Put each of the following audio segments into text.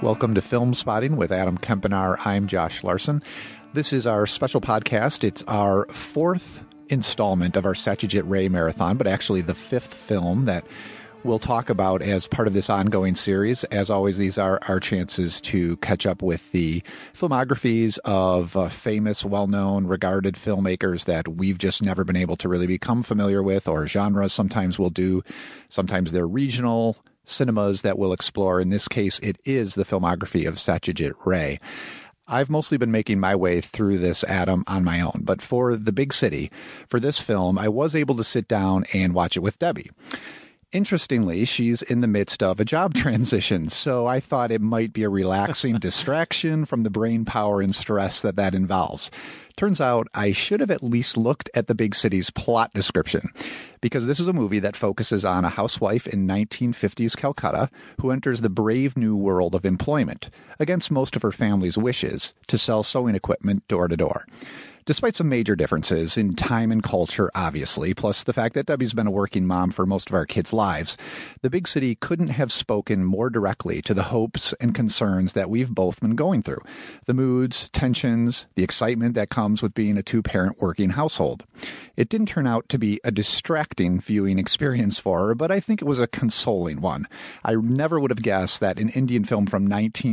Welcome to Film Spotting with Adam Kempenaar. I'm Josh Larson. This is our special podcast. It's our fourth installment of our Satyajit Ray Marathon, but actually the fifth film that we'll talk about as part of this ongoing series. As always, these are our chances to catch up with the filmographies of famous, well-known, regarded filmmakers that we've just never been able to really become familiar with, or genres sometimes we'll do. Sometimes they're regional cinemas that we'll explore. In this case, it is the filmography of Satyajit Ray. I've mostly been making my way through this, Adam, on my own. But for The Big City, for this film, I was able to sit down and watch it with Debbie. Interestingly, she's in the midst of a job transition, so I thought it might be a relaxing distraction from the brain power and stress that involves. Turns out I should have at least looked at The Big City's plot description, because this is a movie that focuses on a housewife in 1950s Calcutta who enters the brave new world of employment, against most of her family's wishes, to sell sewing equipment door to door. Despite some major differences in time and culture, obviously, plus the fact that Debbie's been a working mom for most of our kids' lives, The Big City couldn't have spoken more directly to the hopes and concerns that we've both been going through. The moods, tensions, the excitement that comes with being a two-parent working household. It didn't turn out to be a distracting viewing experience for her, but I think it was a consoling one. I never would have guessed that an Indian film from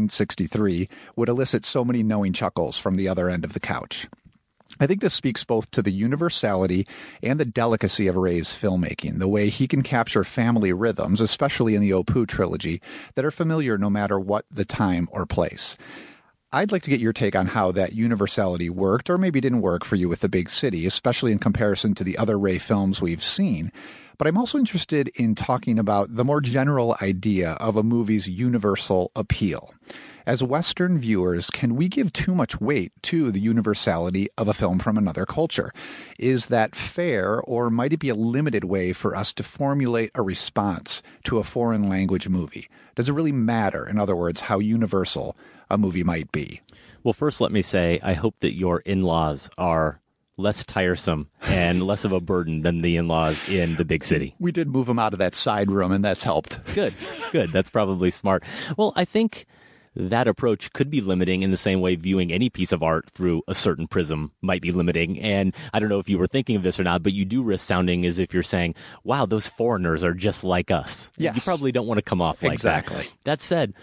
1963 would elicit so many knowing chuckles from the other end of the couch. I think this speaks both to the universality and the delicacy of Ray's filmmaking, the way he can capture family rhythms, especially in the Opoo trilogy, that are familiar no matter what the time or place. I'd like to get your take on how that universality worked, or maybe didn't work for you with The Big City, especially in comparison to the other Ray films we've seen. But I'm also interested in talking about the more general idea of a movie's universal appeal. As Western viewers, can we give too much weight to the universality of a film from another culture? Is that fair, or might it be a limited way for us to formulate a response to a foreign language movie? Does it really matter, in other words, how universal a movie might be? Well, first let me say, I hope that your in-laws are less tiresome and less of a burden than the in-laws in The Big City. We did move them out of that side room, and that's helped. Good. That's probably smart. Well, I think that approach could be limiting in the same way viewing any piece of art through a certain prism might be limiting. And I don't know if you were thinking of this or not, but you do risk sounding as if you're saying, wow, those foreigners are just like us. Yes. You probably don't want to come off like exactly. that. That said,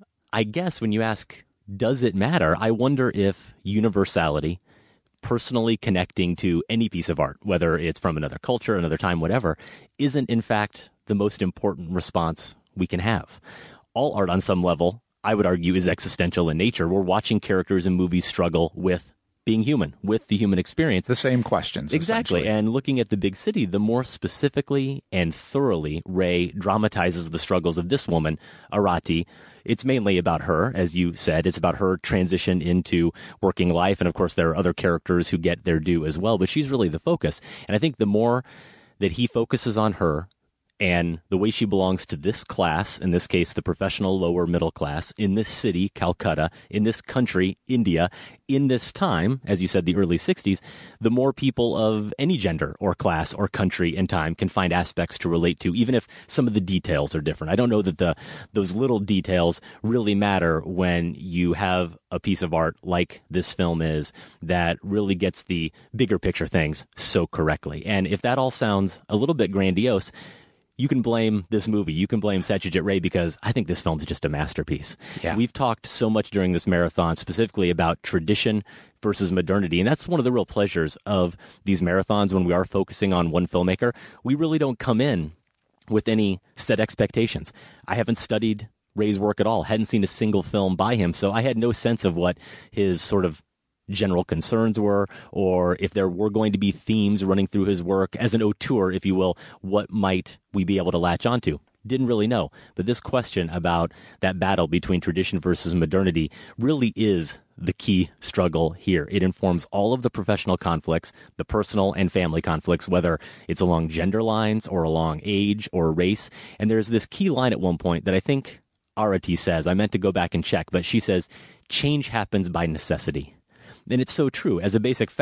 I guess when you ask, does it matter? I wonder if universality, personally connecting to any piece of art, whether it's from another culture, another time, whatever, isn't in fact the most important response we can have. All art on some level, I would argue, is existential in nature. We're watching characters in movies struggle with being human, with the human experience. The same questions. Exactly. And looking at The Big City, the more specifically and thoroughly Ray dramatizes the struggles of this woman, Arati, it's mainly about her, as you said. It's about her transition into working life. And of course, there are other characters who get their due as well, but she's really the focus. And I think the more that he focuses on her, and the way she belongs to this class, in this case, the professional lower middle class, in this city, Calcutta, in this country, India, in this time, as you said, the early 60s, the more people of any gender or class or country and time can find aspects to relate to, even if some of the details are different. I don't know that those little details really matter when you have a piece of art like this film is that really gets the bigger picture things so correctly. And if that all sounds a little bit grandiose, you can blame this movie. You can blame Satyajit Ray, because I think this film's just a masterpiece. Yeah. We've talked so much during this marathon specifically about tradition versus modernity, and that's one of the real pleasures of these marathons when we are focusing on one filmmaker. We really don't come in with any set expectations. I haven't studied Ray's work at all, hadn't seen a single film by him, so I had no sense of what his sort of general concerns were, or if there were going to be themes running through his work as an auteur, if you will, what might we be able to latch onto? Didn't really know. But this question about that battle between tradition versus modernity really is the key struggle here. It informs all of the professional conflicts, the personal and family conflicts, whether it's along gender lines or along age or race. And there's this key line at one point that I think Arati says, I meant to go back and check, but she says, change happens by necessity. And it's so true. As a basic fact,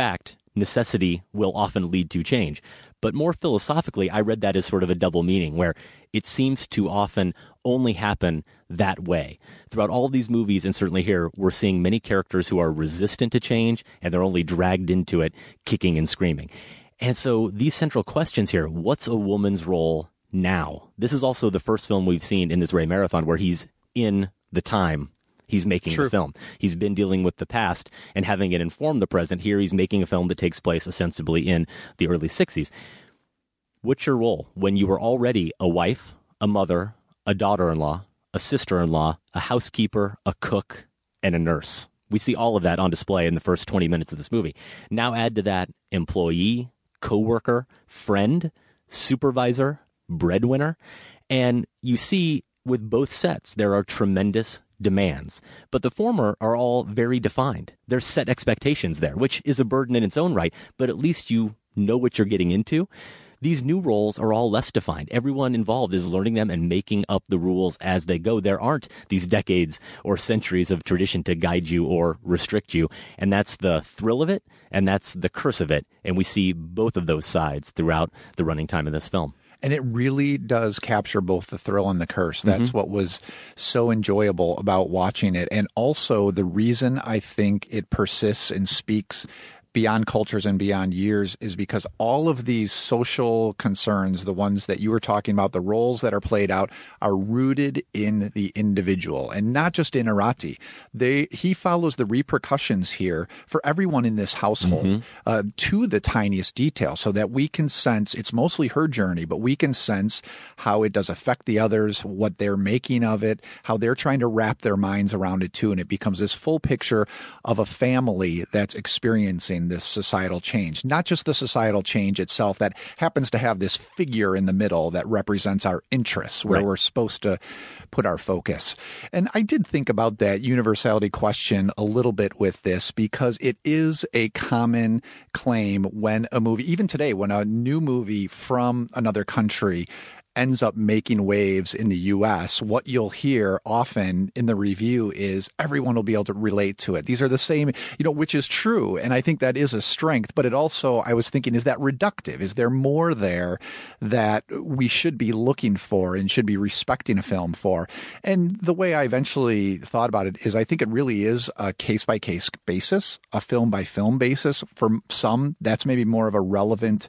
necessity will often lead to change. But more philosophically, I read that as sort of a double meaning, where it seems to often only happen that way. Throughout all of these movies, and certainly here, we're seeing many characters who are resistant to change, and they're only dragged into it kicking and screaming. And so these central questions here, what's a woman's role now? This is also the first film we've seen in this Ray Marathon where he's in the time he's making the film. He's been dealing with the past and having it inform the present. Here he's making a film that takes place ostensibly in the early 60s. What's your role when you were already a wife, a mother, a daughter-in-law, a sister-in-law, a housekeeper, a cook, and a nurse? We see all of that on display in the first 20 minutes of this movie. Now add to that employee, coworker, friend, supervisor, breadwinner, and you see with both sets there are tremendous demands, but the former are all very defined. There's set expectations there, which is a burden in its own right, but at least you know what you're getting into. These new roles are all less defined. Everyone involved is learning them and making up the rules as they go. There aren't these decades or centuries of tradition to guide you or restrict you. And that's the thrill of it, and that's the curse of it. And we see both of those sides throughout the running time of this film. And it really does capture both the thrill and the curse. That's what was so enjoyable about watching it. And also the reason I think it persists and speaks beyond cultures and beyond years is because all of these social concerns, the ones that you were talking about, the roles that are played out, are rooted in the individual and not just in Arati. He follows the repercussions here for everyone in this household to the tiniest detail, so that we can sense, it's mostly her journey, but we can sense how it does affect the others, what they're making of it, how they're trying to wrap their minds around it too. And it becomes this full picture of a family that's experiencing this societal change, not just the societal change itself that happens to have this figure in the middle that represents our interests, where we're supposed to put our focus. And I did think about that universality question a little bit with this, because it is a common claim when a movie, even today, when a new movie from another country ends up making waves in the U.S., what you'll hear often in the review is everyone will be able to relate to it. These are the same, which is true. And I think that is a strength. But it also, I was thinking, is that reductive? Is there more there that we should be looking for and should be respecting a film for? And the way I eventually thought about it is I think it really is a case-by-case basis, a film-by-film basis. For some, that's maybe more of a relevant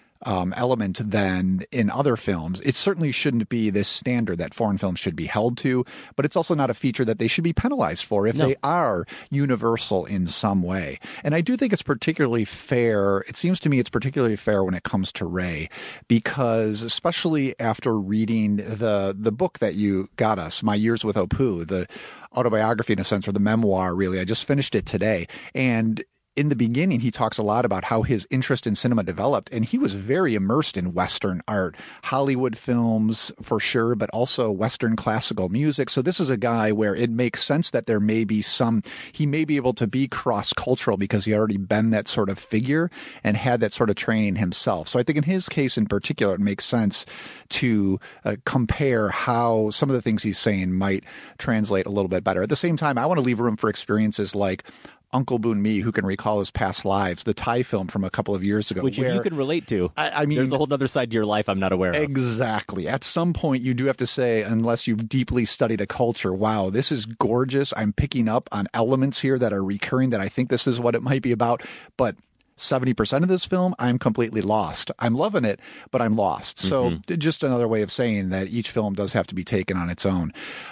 element than in other films. It certainly shouldn't be this standard that foreign films should be held to, but it's also not a feature that they should be penalized for if they are universal in some way. And I do think it's particularly fair. It seems to me it's particularly fair when it comes to Ray, because especially after reading the book that you got us, My Years with Apu, the autobiography in a sense, or the memoir really. I just finished it today. And in the beginning, he talks a lot about how his interest in cinema developed, and he was very immersed in Western art, Hollywood films for sure, but also Western classical music. So this is a guy where it makes sense that there may be he may be able to be cross-cultural because he already been that sort of figure and had that sort of training himself. So I think in his case in particular, it makes sense to compare how some of the things he's saying might translate a little bit better. At the same time, I want to leave room for experiences like Uncle Boon Me, Who Can Recall His Past Lives, the Thai film from a couple of years ago. Which you can relate to. I mean, there's a whole other side to your life I'm not aware of. Exactly. At some point, you do have to say, unless you've deeply studied a culture, wow, this is gorgeous. I'm picking up on elements here that are recurring, that I think this is what it might be about. But 70% of this film, I'm completely lost. I'm loving it, but I'm lost. So just another way of saying that each film does have to be taken on its own.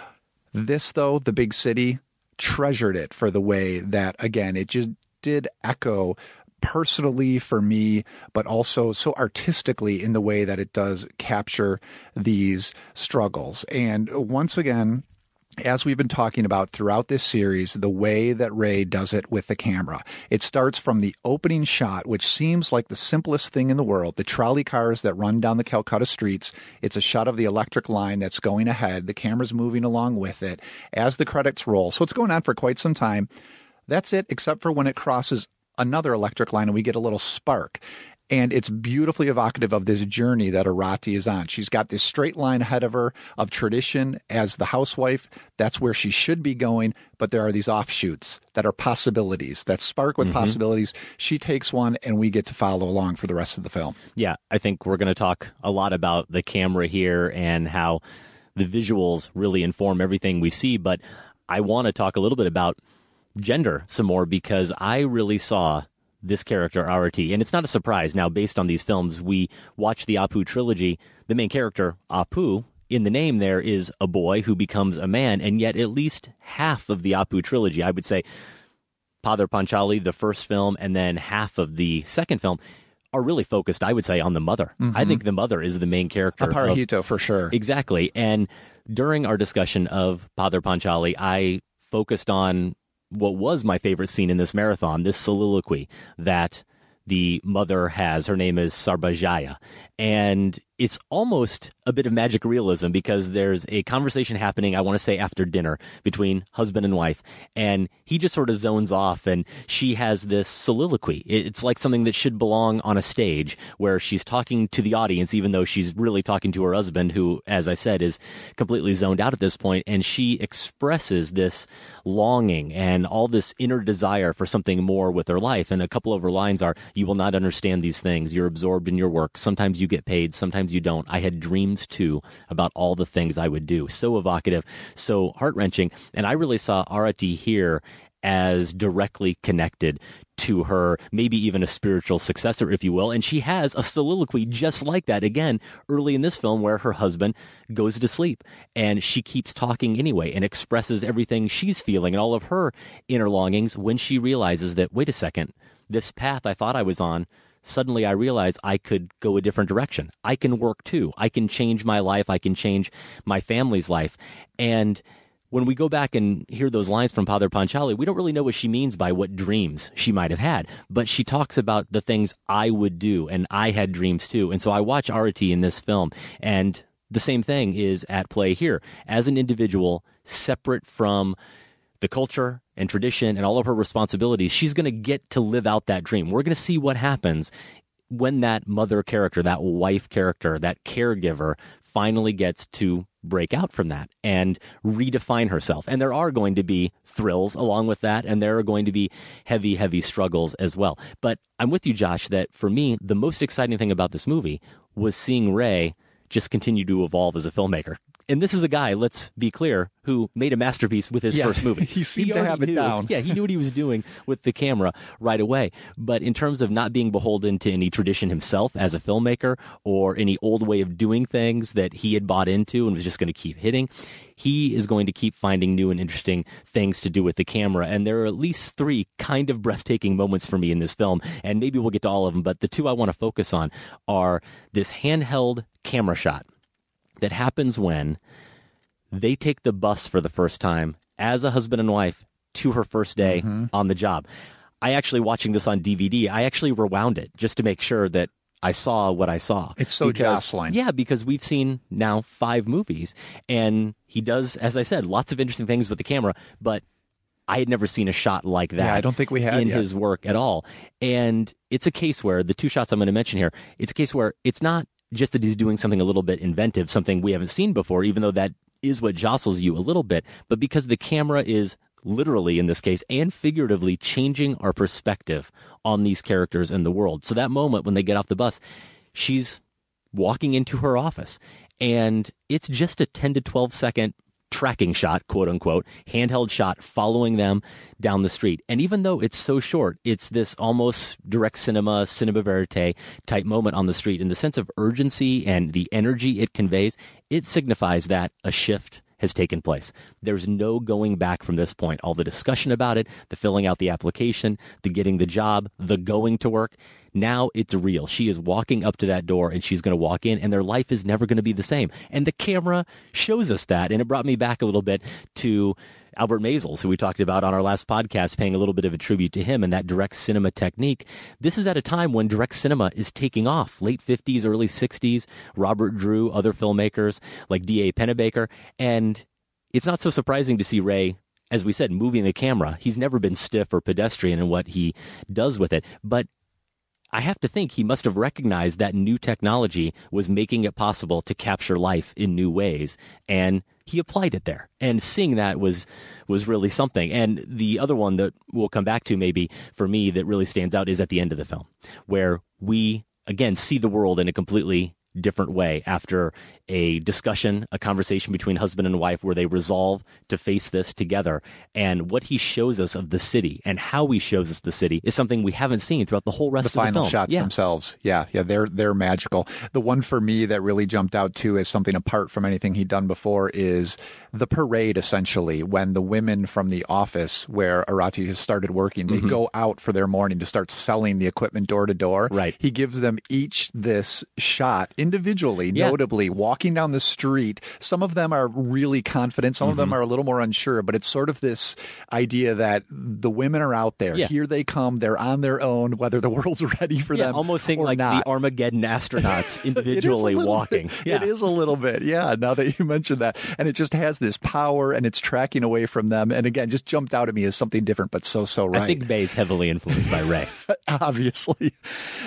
This, though, The Big City, treasured it for the way that, again, it just did echo personally for me, but also so artistically in the way that it does capture these struggles. And once again, as we've been talking about throughout this series, the way that Ray does it with the camera. It starts from the opening shot, which seems like the simplest thing in the world, the trolley cars that run down the Calcutta streets. It's a shot of the electric line that's going ahead. The camera's moving along with it as the credits roll. So it's going on for quite some time. That's it, except for when it crosses another electric line and we get a little spark. And it's beautifully evocative of this journey that Arati is on. She's got this straight line ahead of her of tradition as the housewife. That's where she should be going. But there are these offshoots that are possibilities, that spark with possibilities. She takes one, and we get to follow along for the rest of the film. Yeah, I think we're going to talk a lot about the camera here and how the visuals really inform everything we see. But I want to talk a little bit about gender some more, because I really saw this character, Arati. And it's not a surprise. Now, based on these films, we watch the Apu trilogy. The main character, Apu, in the name there is a boy who becomes a man. And yet at least half of the Apu trilogy, I would say Padre Panchali, the first film, and then half of the second film, are really focused, I would say, on the mother. I think the mother is the main character. Aparajito, for sure. Exactly. And during our discussion of Padre Panchali, I focused on what was my favorite scene in this marathon, this soliloquy that the mother has. Her name is Sarbajaya. And it's almost a bit of magic realism, because there's a conversation happening, I want to say after dinner, between husband and wife. And he just sort of zones off, and she has this soliloquy. It's like something that should belong on a stage, where she's talking to the audience, even though she's really talking to her husband, who, as I said, is completely zoned out at this point. And she expresses this longing and all this inner desire for something more with her life. And a couple of her lines are, "You will not understand these things. You're absorbed in your work. Sometimes you get paid, sometimes you don't. I had dreams too about all the things I would do." So evocative, so heart-wrenching. And I really saw Arati here as directly connected to her, maybe even a spiritual successor, if you will. And she has a soliloquy just like that, again, early in this film, where her husband goes to sleep and she keeps talking anyway and expresses everything she's feeling and all of her inner longings, when she realizes that, wait a second, this path I thought I was on, suddenly I realize I could go a different direction. I can work too. I can change my life. I can change my family's life. And when we go back and hear those lines from Padre Panchali, we don't really know what she means by what dreams she might have had. But she talks about the things I would do, and I had dreams too. And so I watch Arati in this film, and the same thing is at play here. As an individual, separate from the culture and tradition and all of her responsibilities, she's going to get to live out that dream. We're going to see what happens when that mother character, that wife character, that caregiver finally gets to break out from that and redefine herself. And there are going to be thrills along with that, and there are going to be heavy, heavy struggles as well. But I'm with you, Josh, that for me, the most exciting thing about this movie was seeing Ray just continue to evolve as a filmmaker. And this is a guy, let's be clear, who made a masterpiece with his first movie. He seemed to have it down. Yeah, he knew what he was doing with the camera right away. But in terms of not being beholden to any tradition himself as a filmmaker, or any old way of doing things that he had bought into and was just going to keep hitting, he is going to keep finding new and interesting things to do with the camera. And there are at least 3 kind of breathtaking moments for me in this film, and maybe we'll get to all of them, but the 2 I want to focus on are this handheld camera shot that happens when they take the bus for the first time as a husband and wife to her first day on the job. I actually, watching this on DVD, I actually rewound it just to make sure that I saw what I saw. It's so jostling. Yeah, because we've seen now 5 movies, and he does, as I said, lots of interesting things with the camera, but I had never seen a shot like that. Yeah, I don't think we had in yet. his work at all. And it's a case where the 2 shots I'm going to mention here, it's a case where it's not just that he's doing something a little bit inventive, something we haven't seen before, even though that is what jostles you a little bit, but because the camera is literally, in this case, and figuratively changing our perspective on these characters and the world. So that moment when they get off the bus, she's walking into her office, and it's just a 10 to 12 second tracking shot, quote unquote, handheld shot following them down the street. And even though it's so short, it's this almost direct cinema verite type moment on the street. In the sense of urgency and the energy it conveys, it signifies that a shift has taken place. There's no going back from this point. All the discussion about it, the filling out the application, the getting the job, the going to work, now it's real. She is walking up to that door, and she's going to walk in, and their life is never going to be the same. And the camera shows us that. And it brought me back a little bit to Albert Maysles, who we talked about on our last podcast, paying a little bit of a tribute to him and that direct cinema technique. This is at a time when direct cinema is taking off, late 50s, early 60s, Robert Drew, other filmmakers like D.A. Pennebaker. And it's not so surprising to see Ray, as we said, moving the camera. He's never been stiff or pedestrian in what he does with it. But I have to think he must have recognized that new technology was making it possible to capture life in new ways, and he applied it there. And seeing that was really something. And the other one that we'll come back to maybe for me that really stands out is at the end of the film, where we, again, see the world in a completely different way after a discussion, a conversation between husband and wife where they resolve to face this together. And what he shows us of the city and how he shows us the city is something we haven't seen throughout the whole rest of the film. The final shots themselves. Yeah, they're magical. The one for me that really jumped out too as something apart from anything he'd done before is the parade, essentially, when the women from the office where Arati has started working, they go out for their morning to start selling the equipment door to door. Right. He gives them each this shot individually, notably walking down the street. Some of them are really confident. Some of them are a little more unsure, but it's sort of this idea that the women are out there. Yeah. Here they come. They're on their own, whether the world's ready for them almost seeing or like not. the Armageddon astronauts individually walking. It is a little bit. Yeah, now that you mentioned that. And it just has this power and it's tracking away from them. And again, just jumped out at me as something different, but so right. I think Bay's heavily influenced by Ray. Obviously.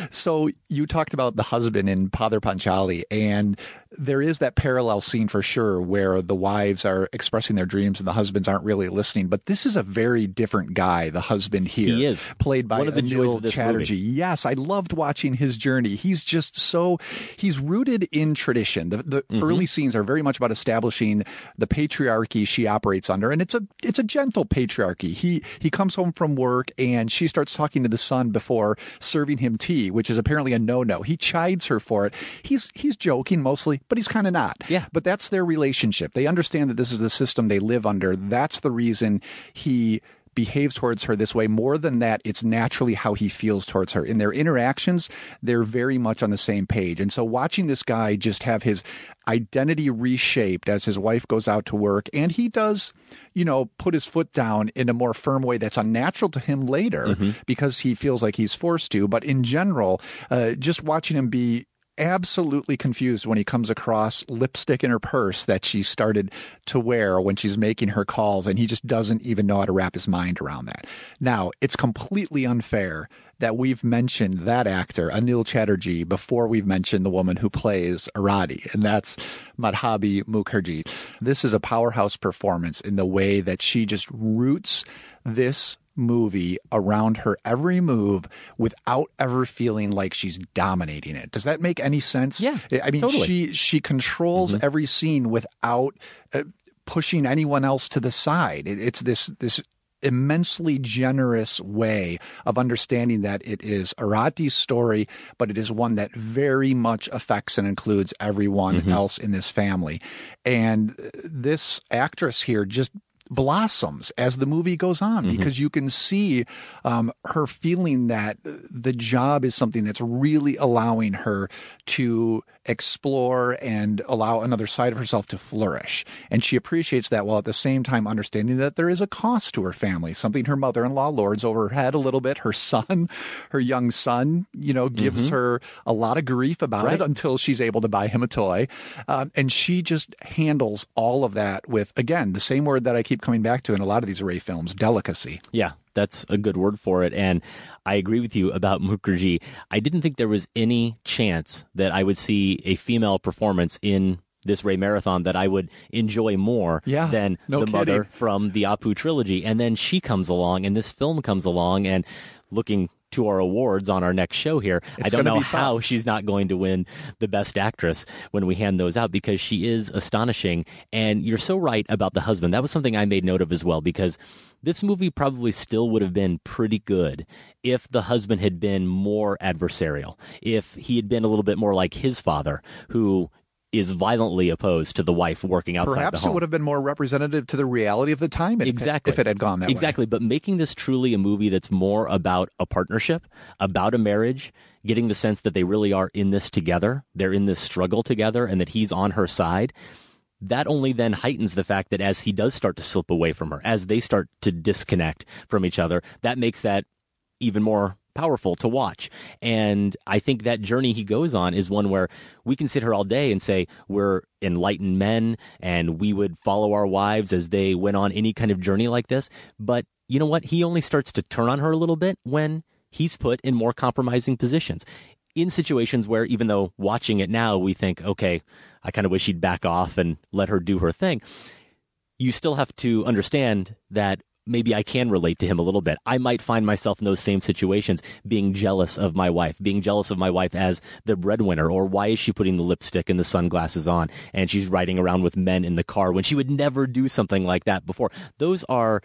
So you talked about the husband in Padre Panchali, and there is that parallel scene for sure where the wives are expressing their dreams and the husbands aren't really listening. But this is a very different guy, the husband here. He is. Played by one of the joys Anil of this Chatterjee. movie. Yes, I loved watching his journey. He's just he's rooted in tradition. The early scenes are very much about establishing the patriarchy she operates under. And it's a gentle patriarchy. He comes home from work and she starts talking to the son before serving him tea, which is apparently a no-no. He chides her for it. He's joking mostly, but he's kind of not. Yeah. But that's their relationship. They understand that this is the system they live under. That's the reason he behaves towards her this way. More than that, it's naturally how he feels towards her. In their interactions, they're very much on the same page. And so watching this guy just have his identity reshaped as his wife goes out to work, and he does, put his foot down in a more firm way that's unnatural to him later because he feels like he's forced to. But in general, just watching him be absolutely confused when he comes across lipstick in her purse that she started to wear when she's making her calls, and he just doesn't even know how to wrap his mind around that. Now, it's completely unfair that we've mentioned that actor, Anil Chatterjee, before we've mentioned the woman who plays Arati, and that's Madhabi Mukherjee. This is a powerhouse performance in the way that she just roots this movie around her every move without ever feeling like she's dominating it. Does that make any sense? Yeah, I mean, totally. she controls every scene without pushing anyone else to the side. It's this immensely generous way of understanding that it is Arati's story, but it is one that very much affects and includes everyone else in this family. And this actress here just blossoms as the movie goes on because you can see her feeling that the job is something that's really allowing her to explore and allow another side of herself to flourish. And she appreciates that while at the same time understanding that there is a cost to her family, something her mother-in-law lords over her head a little bit. Her son, her young son, gives her a lot of grief about it until she's able to buy him a toy. And she just handles all of that with, again, the same word that I keep coming back to in a lot of these Ray films, delicacy. Yeah, that's a good word for it. And I agree with you about Mukherjee. I didn't think there was any chance that I would see a female performance in this Ray marathon that I would enjoy more than mother from the Apu trilogy. And then she comes along and this film comes along, and looking to our awards on our next show here, I don't know how she's not going to win the Best Actress when we hand those out, because she is astonishing. And you're so right about the husband. That was something I made note of as well, because this movie probably still would have been pretty good if the husband had been more adversarial, if he had been a little bit more like his father, who is violently opposed to the wife working outside the home. Perhaps it would have been more representative to the reality of the time if it had gone that way. Exactly, but making this truly a movie that's more about a partnership, about a marriage, getting the sense that they really are in this together, they're in this struggle together, and that he's on her side, that only then heightens the fact that as he does start to slip away from her, as they start to disconnect from each other, that makes that even more powerful to watch. And I think that journey he goes on is one where we can sit here all day and say we're enlightened men and we would follow our wives as they went on any kind of journey like this. But you know what? He only starts to turn on her a little bit when he's put in more compromising positions in situations where, even though watching it now, we think, okay, I kind of wish he'd back off and let her do her thing. You still have to understand that maybe I can relate to him a little bit. I might find myself in those same situations, being jealous of my wife as the breadwinner, or why is she putting the lipstick and the sunglasses on and she's riding around with men in the car when she would never do something like that before. Those are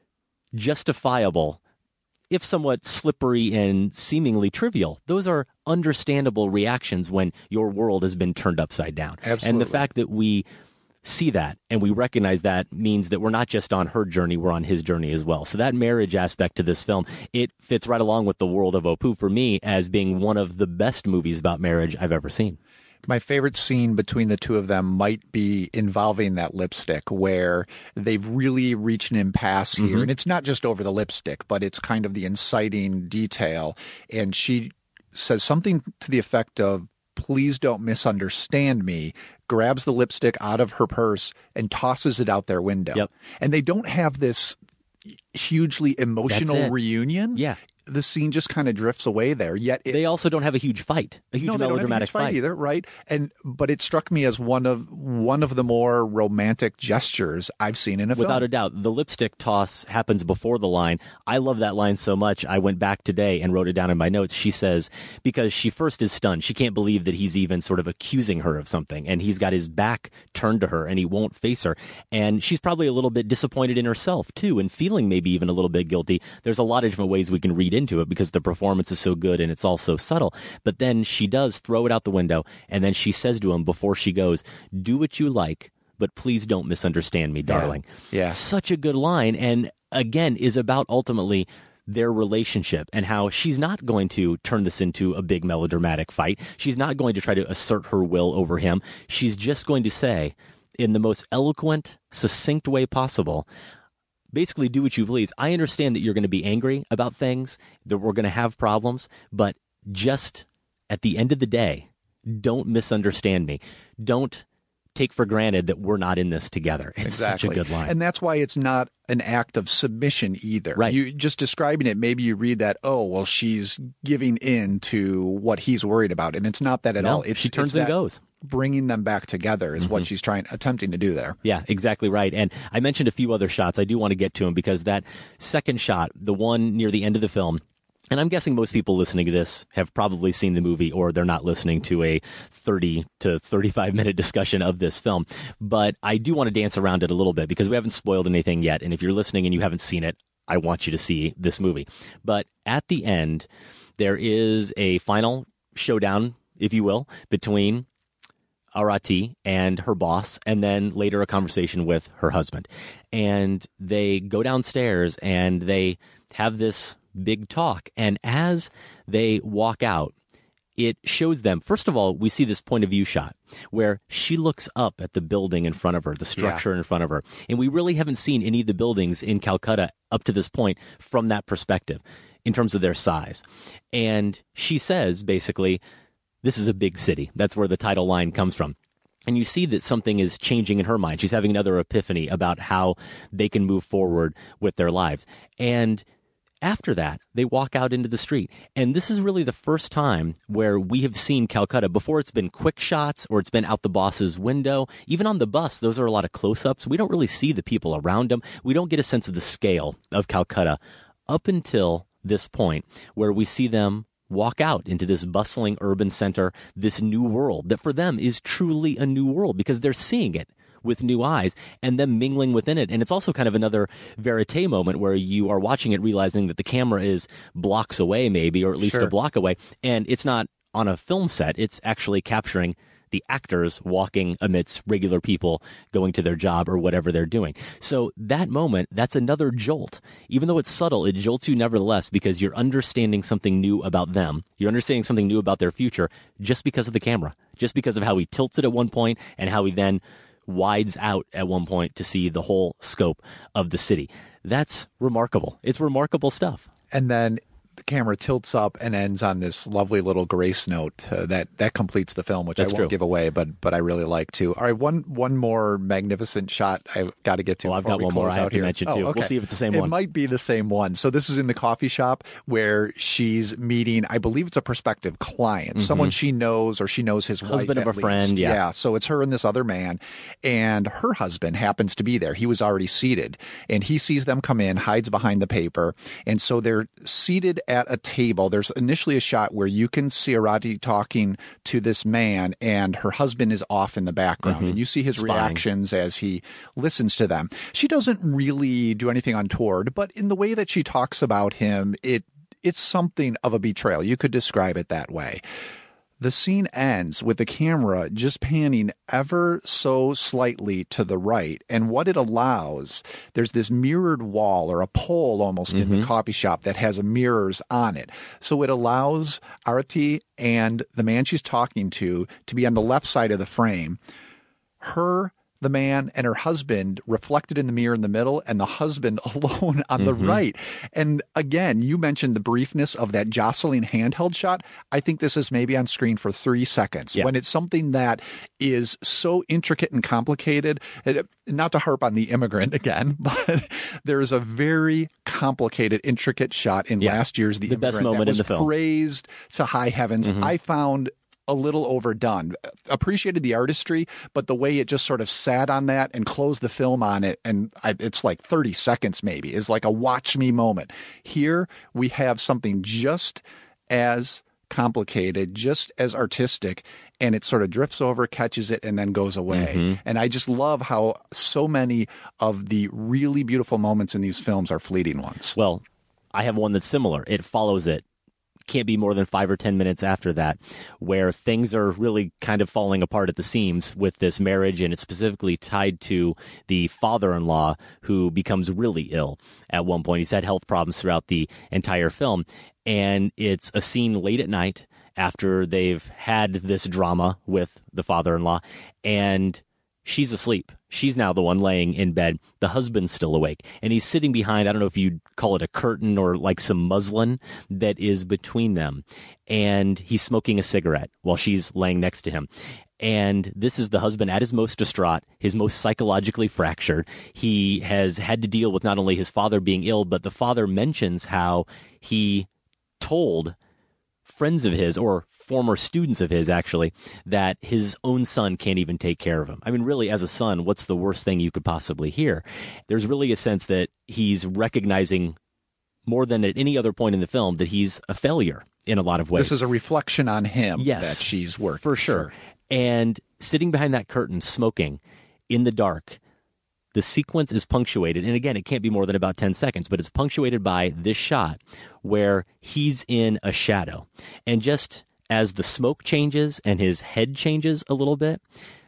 justifiable, if somewhat slippery and seemingly trivial. Those are understandable reactions when your world has been turned upside down. Absolutely. And the fact that we see that and we recognize that means that we're not just on her journey, we're on his journey as well. So that marriage aspect to this film, it fits right along with The World of Apu for me as being one of the best movies about marriage I've ever seen. My favorite scene between the two of them might be involving that lipstick, where they've really reached an impasse here. And it's not just over the lipstick, but it's kind of the inciting detail. And she says something to the effect of, "Please don't misunderstand me," grabs the lipstick out of her purse and tosses it out their window. Yep. And they don't have this hugely emotional reunion. Yeah. The scene just kind of drifts away there. Yet they also don't have a huge fight, a huge melodramatic fight either, right? But it struck me as one of the more romantic gestures I've seen in a film. Without a doubt, the lipstick toss happens before the line. I love that line so much. I went back today and wrote it down in my notes. She says, because she first is stunned. She can't believe that he's even sort of accusing her of something, and he's got his back turned to her and he won't face her. And she's probably a little bit disappointed in herself too, and feeling maybe even a little bit guilty. There's a lot of different ways we can read into it because the performance is so good and it's all so subtle. But then she does throw it out the window, and then she says to him before she goes, "Do what you like, but please don't misunderstand me, darling." Yeah. Such a good line, and again is about ultimately their relationship and how she's not going to turn this into a big melodramatic fight. She's not going to try to assert her will over him. She's just going to say, in the most eloquent, succinct way possible, basically, do what you please. I understand that you're going to be angry about things, that we're going to have problems, but just at the end of the day, don't misunderstand me. Don't take for granted that we're not in this together. It's such a good line. And that's why it's not an act of submission either. Right. You just describing it, maybe you read that, oh, well, she's giving in to what he's worried about. And it's not that at all. She turns and goes. Bringing them back together is what she's attempting to do there. Yeah, exactly right. And I mentioned a few other shots. I do want to get to them because that second shot, the one near the end of the film, and I'm guessing most people listening to this have probably seen the movie, or they're not listening to a 30 to 35 minute discussion of this film. But I do want to dance around it a little bit because we haven't spoiled anything yet. And if you're listening and you haven't seen it, I want you to see this movie. But at the end, there is a final showdown, if you will, between Arati and her boss, and then later a conversation with her husband. And they go downstairs and they have this big talk. And as they walk out, it shows them, first of all, we see this point of view shot where she looks up at the building in front of her, the structure in front of her. And we really haven't seen any of the buildings in Calcutta up to this point from that perspective in terms of their size. And she says, basically, this is a big city. That's where the title line comes from. And you see that something is changing in her mind. She's having another epiphany about how they can move forward with their lives. And after that, they walk out into the street. And this is really the first time where we have seen Calcutta. Before, it's been quick shots or it's been out the boss's window. Even on the bus, those are a lot of close-ups. We don't really see the people around them. We don't get a sense of the scale of Calcutta up until this point where we see them walk out into this bustling urban center, this new world that for them is truly a new world because they're seeing it with new eyes and them mingling within it. And it's also kind of another verite moment where you are watching it realizing that the camera is blocks away maybe, or at least a block away. And it's not on a film set. It's actually capturing the actors walking amidst regular people going to their job or whatever they're doing. So that moment, that's another jolt. Even though it's subtle, it jolts you nevertheless because you're understanding something new about them. You're understanding something new about their future just because of the camera, just because of how he tilts it at one point and how he then wides out at one point to see the whole scope of the city. That's remarkable. It's remarkable stuff. And then the camera tilts up and ends on this lovely little grace note that completes the film, which I won't give away, but I really like too. All right, one more magnificent shot I've got to get to. Well, I've got one more I have to mention too. Okay. We'll see if it's the same one. It might be the same one. So this is in the coffee shop where she's meeting, I believe it's a prospective client, someone she knows, or she knows his husband wife of a friend. Yeah. So it's her and this other man, and her husband happens to be there. He was already seated, and he sees them come in, hides behind the paper, and so they're seated at a table. There's initially a shot where you can see Arati talking to this man, and her husband is off in the background, and you see his reactions as he listens to them. She doesn't really do anything untoward, but in the way that she talks about him, it's something of a betrayal. You could describe it that way. The scene ends with the camera just panning ever so slightly to the right. And what it allows, there's this mirrored wall or a pole almost in the coffee shop that has mirrors on it. So it allows Arati and the man she's talking to be on the left side of the frame. Her, the man, and her husband reflected in the mirror in the middle, and the husband alone on the right. And again, you mentioned the briefness of that jostling handheld shot. I think this is maybe on screen for 3 seconds. When it's something that is so intricate and complicated, not to harp on the immigrant again, but there is a very complicated, intricate shot in last year's The Immigrant best moment that was in the film. Praised to high heavens. I found a little overdone. Appreciated the artistry, but the way it just sort of sat on that and closed the film on it, and it's like 30 seconds maybe, is like a watch me moment. Here we have something just as complicated, just as artistic, and it sort of drifts over, catches it, and then goes away. And I just love how so many of the really beautiful moments in these films are fleeting ones. Well, I have one that's similar. It follows it. Can't be more than 5 or 10 minutes after that, where things are really kind of falling apart at the seams with this marriage, and it's specifically tied to the father-in-law who becomes really ill at one point. He's had health problems throughout the entire film, and it's a scene late at night after they've had this drama with the father-in-law, and she's asleep. She's now the one laying in bed. The husband's still awake. And he's sitting behind, I don't know if you'd call it a curtain or like some muslin that is between them. And he's smoking a cigarette while she's laying next to him. And this is the husband at his most distraught, his most psychologically fractured. He has had to deal with not only his father being ill, but the father mentions how he told friends of his, or former students of his actually, that his own son can't even take care of him. I mean, really, as a son, what's the worst thing you could possibly hear? There's really a sense that he's recognizing more than at any other point in the film that he's a failure in a lot of ways. This is a reflection on him that she's working. For sure. And sitting behind that curtain, smoking in the dark, the sequence is punctuated, and again, it can't be more than about 10 seconds, but it's punctuated by this shot where he's in a shadow. And just as the smoke changes and his head changes a little bit,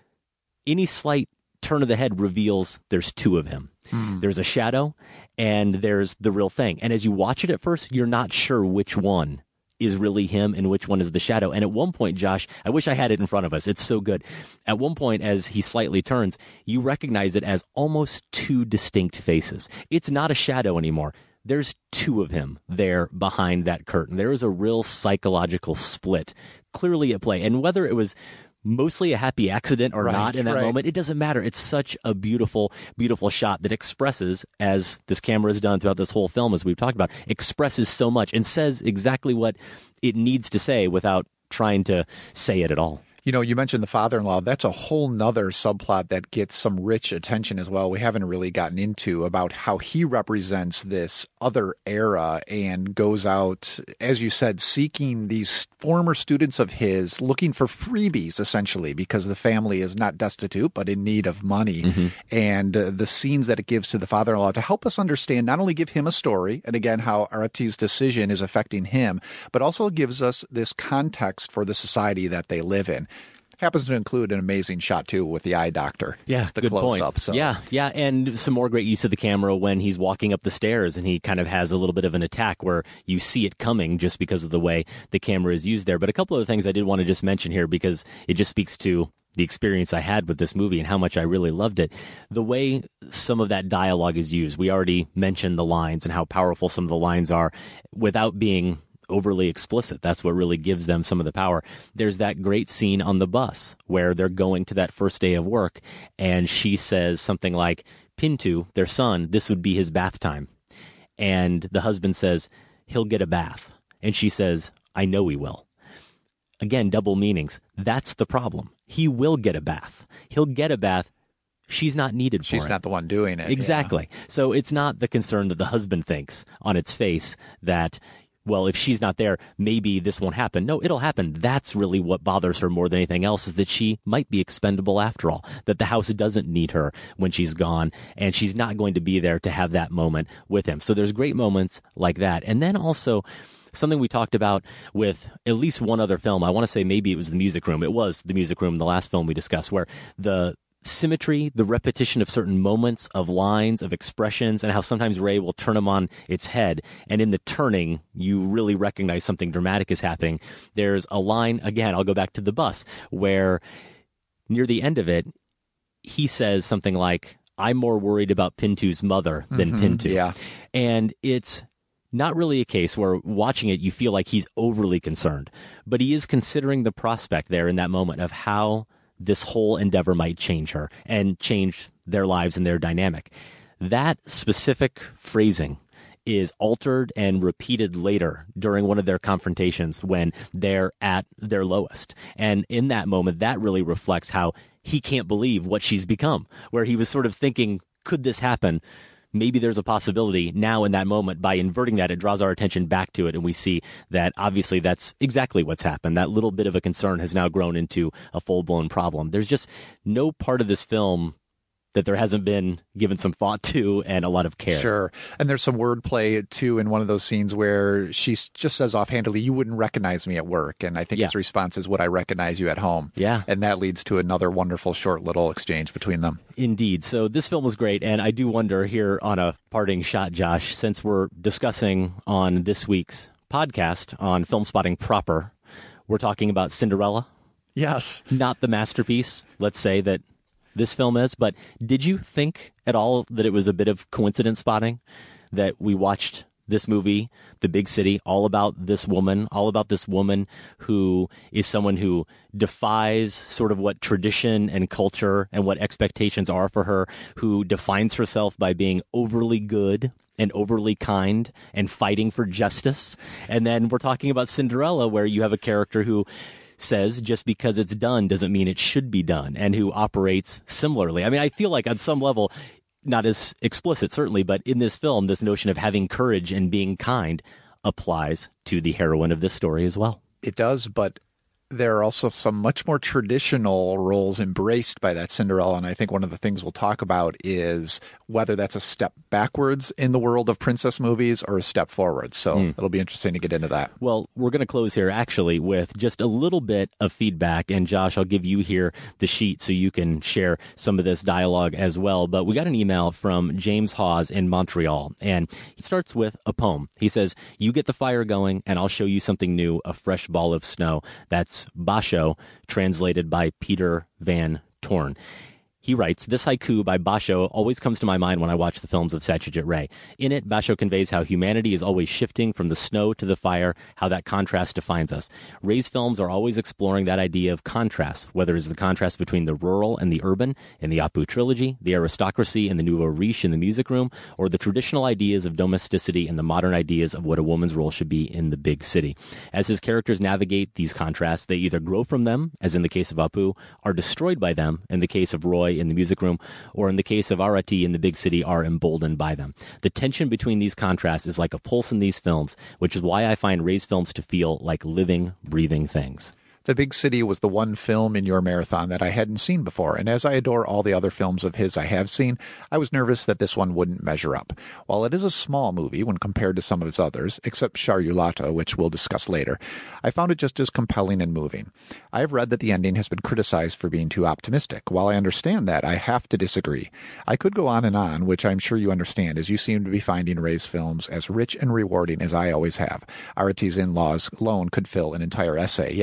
any slight turn of the head reveals there's two of him. There's a shadow, and there's the real thing. And as you watch it at first, you're not sure which one is really him and which one is the shadow. And at one point, Josh, I wish I had it in front of us. It's so good. At one point, as he slightly turns, you recognize it as almost two distinct faces. It's not a shadow anymore. There's two of him there behind that curtain. There is a real psychological split clearly at play. And whether it was mostly a happy accident or not in that moment, it doesn't matter. It's such a beautiful, beautiful shot that expresses, as this camera has done throughout this whole film, as we've talked about, expresses so much and says exactly what it needs to say without trying to say it at all. You know, you mentioned the father-in-law. That's a whole nother subplot that gets some rich attention as well. We haven't really gotten into about how he represents this other era and goes out, as you said, seeking these former students of his, looking for freebies, essentially, because the family is not destitute, but in need of money. And the scenes that it gives to the father-in-law to help us understand, not only give him a story, and again, how Arati's decision is affecting him, but also gives us this context for the society that they live in. Happens to include an amazing shot, too, with the eye doctor. Yeah, the good close-up. point. So. Yeah, and some more great use of the camera when he's walking up the stairs and he kind of has a little bit of an attack where you see it coming just because of the way the camera is used there. But a couple of things I did want to just mention here because it just speaks to the experience I had with this movie and how much I really loved it. The way some of that dialogue is used, we already mentioned the lines and how powerful some of the lines are without being overly explicit. That's what really gives them some of the power. There's that great scene on the bus where they're going to that first day of work, and she says something like, Pintu, their son, this would be his bath time. And the husband says, he'll get a bath. And she says, I know he will. Again, double meanings. That's the problem. He will get a bath. He'll get a bath. She's not needed for it. She's not the one doing it. Exactly. Yeah. So it's not the concern that the husband thinks on its face that, well, if she's not there, maybe this won't happen. No, it'll happen. That's really what bothers her more than anything else, is that she might be expendable after all, that the house doesn't need her when she's gone, and she's not going to be there to have that moment with him. So there's great moments like that. And then also something we talked about with at least one other film. I want to say maybe it was The Music Room. It was The Music Room, the last film we discussed, where the symmetry, the repetition of certain moments, of lines, of expressions, and how sometimes Ray will turn them on its head. And in the turning, you really recognize something dramatic is happening. There's a line, again, I'll go back to the bus, where near the end of it, he says something like, I'm more worried about Pintu's mother than Pintu. Yeah. And it's not really a case where watching it, you feel like he's overly concerned, but he is considering the prospect there in that moment of how this whole endeavor might change her and change their lives and their dynamic. That specific phrasing is altered and repeated later during one of their confrontations when they're at their lowest. And in that moment, that really reflects how he can't believe what she's become, where he was sort of thinking, could this happen? Maybe there's a possibility now in that moment. By inverting that, it draws our attention back to it, and we see that obviously that's exactly what's happened. That little bit of a concern has now grown into a full-blown problem. There's just no part of this film that there hasn't been given some thought to and a lot of care. Sure. And there's some wordplay, too, in one of those scenes where she just says offhandedly, you wouldn't recognize me at work. And I think his response is, would I recognize you at home? Yeah. And that leads to another wonderful short little exchange between them. Indeed. So this film was great. And I do wonder here on a parting shot, Josh, since we're discussing on this week's podcast on Film Spotting proper, we're talking about Cinderella. Yes. Not the masterpiece, let's say, that this film is, but did you think at all that it was a bit of coincidence spotting that we watched this movie, The Big City, all about this woman who is someone who defies sort of what tradition and culture and what expectations are for her, who defines herself by being overly good and overly kind and fighting for justice? And then we're talking about Cinderella, where you have a character who says just because it's done doesn't mean it should be done, and who operates similarly. I mean, I feel like on some level, not as explicit certainly, but in this film, this notion of having courage and being kind applies to the heroine of this story as well. It does, but there are also some much more traditional roles embraced by that Cinderella. And I think one of the things we'll talk about is whether that's a step backwards in the world of princess movies or a step forward. So it'll be interesting to get into that. Well, we're going to close here actually with just a little bit of feedback. And Josh, I'll give you here the sheet so you can share some of this dialogue as well. But we got an email from James Hawes in Montreal, and he starts with a poem. He says, "You get the fire going and I'll show you something new, a fresh ball of snow." That's Basho, translated by Peter Van Torn. He writes, "This haiku by Basho always comes to my mind when I watch the films of Satyajit Ray. In it, Basho conveys how humanity is always shifting from the snow to the fire, how that contrast defines us. Ray's films are always exploring that idea of contrast, whether it's the contrast between the rural and the urban in the Apu trilogy, the aristocracy and the nouveau riche in The Music Room, or the traditional ideas of domesticity and the modern ideas of what a woman's role should be in the big city. As his characters navigate these contrasts, they either grow from them, as in the case of Apu, are destroyed by them, in the case of Roy in The Music Room, or in the case of Arati in The Big City, are emboldened by them. The tension between these contrasts is like a pulse in these films, which is why I find Ray's films to feel like living, breathing things." The Big City was the one film in your marathon that I hadn't seen before, and as I adore all the other films of his I have seen, I was nervous that this one wouldn't measure up. While it is a small movie when compared to some of his others, except Charulata, which we'll discuss later, I found it just as compelling and moving. I have read that the ending has been criticized for being too optimistic. While I understand that, I have to disagree. I could go on, which I'm sure you understand, as you seem to be finding Ray's films as rich and rewarding as I always have. Arati's In-Laws alone could fill an entire essay. Yeah. We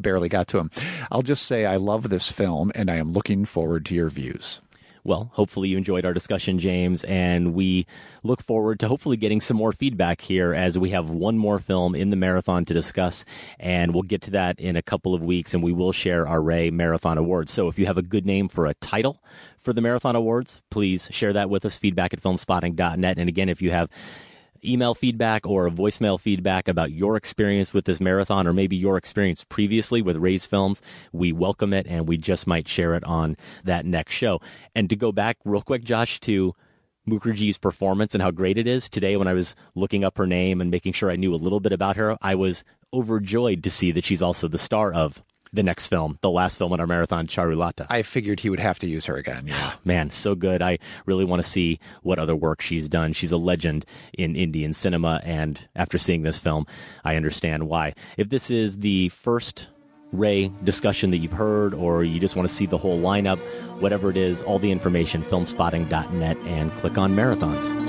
barely got to him. I'll just say I love this film, and I am looking forward to your views. Well, hopefully you enjoyed our discussion, James, and we look forward to hopefully getting some more feedback here as we have one more film in the marathon to discuss, and we'll get to that in a couple of weeks, and we will share our Ray Marathon Awards. So if you have a good name for a title for the Marathon Awards, please share that with us, feedback@filmspotting.net. And again, if you have email feedback or voicemail feedback about your experience with this marathon, or maybe your experience previously with Ray's films, we welcome it, and we just might share it on that next show. And to go back real quick, Josh, to Mukherjee's performance and how great it is, today when I was looking up her name and making sure I knew a little bit about her, I was overjoyed to see that she's also the star of the next film, the last film in our marathon, Charulata. I figured he would have to use her again. Yeah. Man, so good. I really want to see what other work she's done. She's a legend in Indian cinema, and after seeing this film, I understand why. If this is the first Ray discussion that you've heard, or you just want to see the whole lineup, whatever it is, all the information, filmspotting.net, and click on Marathons.